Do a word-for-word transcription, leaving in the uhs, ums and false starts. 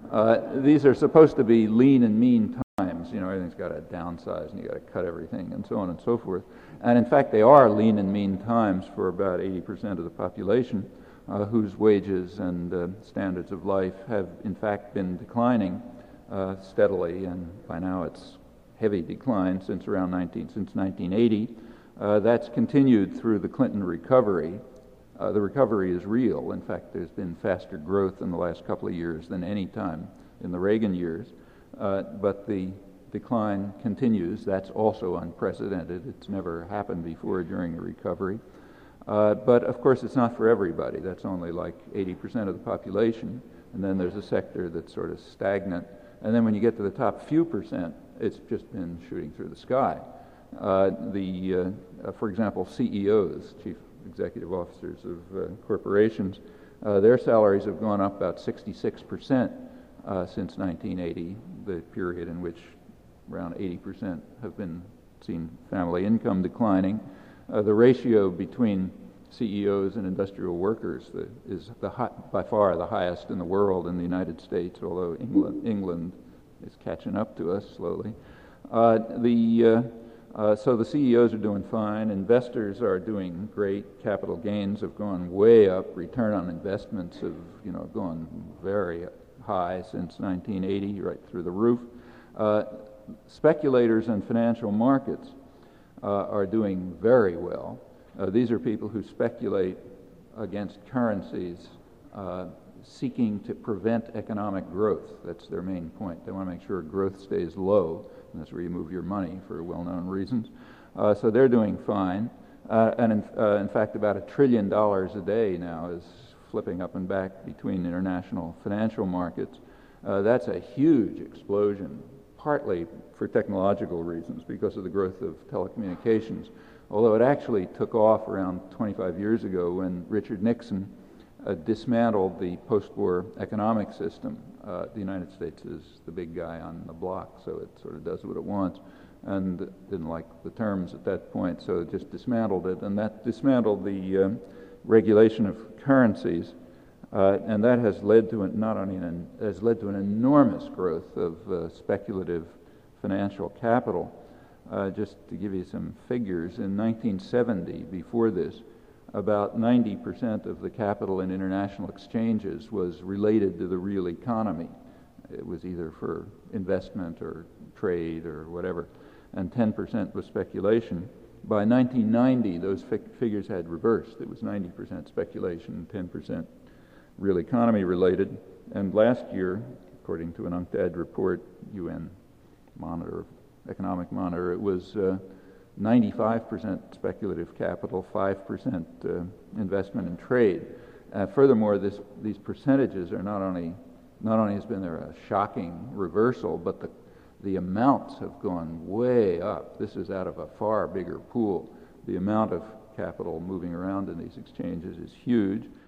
Uh, these are supposed to be lean and mean times. You know, everything's got to downsize and you got to cut everything and so on and so forth. And in fact, they are lean and mean times for about eighty percent of the population, uh, whose wages and uh, standards of life have in fact been declining uh, steadily, and by now it's heavy decline since around nineteen since nineteen eighty. Uh, that's continued through the Clinton recovery. Uh, the recovery is real. In fact, there's been faster growth in the last couple of years than any time in the Reagan years. Uh, but the decline continues. That's also unprecedented. It's never happened before during a recovery. Uh, but of course, it's not for everybody. That's only like eighty percent of the population. And then there's a sector that's sort of stagnant. And then when you get to the top few percent, it's just been shooting through the sky. Uh, the, uh, uh, for example, C E Os, chief executive officers of uh, corporations, uh, their salaries have gone up about sixty-six percent uh, since nineteen eighty, the period in which around eighty percent have been seen family income declining. Uh, the ratio between C E Os and industrial workers the, is the high, by far the highest in the world in the United States, although England, England is catching up to us slowly. Uh, the uh, Uh, so the C E Os are doing fine. Investors are doing great. Capital gains have gone way up. Return on investments have, you know, gone very high since nineteen eighty, right through the roof. Uh, speculators and financial markets uh, are doing very well. Uh, these are people who speculate against currencies, uh, seeking to prevent economic growth. That's their main point. They want to make sure growth stays low. And that's where you move your money for well-known reasons. Uh, so they're doing fine. Uh, and in, uh, in fact, about a trillion dollars a day now is flipping up and back between international financial markets. Uh, that's a huge explosion, partly for technological reasons because of the growth of telecommunications, although it actually took off around twenty-five years ago when Richard Nixon uh, dismantled the post-war economic system. Uh, the United States is the big guy on the block, so it sort of does what it wants, and didn't like the terms at that point, so it just dismantled it, and that dismantled the uh, regulation of currencies, uh, and that has led to an, not only an, has led to an enormous growth of uh, speculative financial capital. Uh, just to give you some figures, in nineteen seventy, before this, about ninety percent of the capital in international exchanges was related to the real economy. It was either for investment or trade or whatever, and ten percent was speculation. By nineteen ninety, those fig- figures had reversed. It was ninety percent speculation and ten percent real economy related. And last year, according to an UNCTAD report, U N Monitor, Economic Monitor, it was uh, ninety-five percent speculative capital, five percent uh, investment in trade. Uh, furthermore, this, these percentages are not only, not only has been there a shocking reversal, but the, the amounts have gone way up. This is out of a far bigger pool. The amount of capital moving around in these exchanges is huge.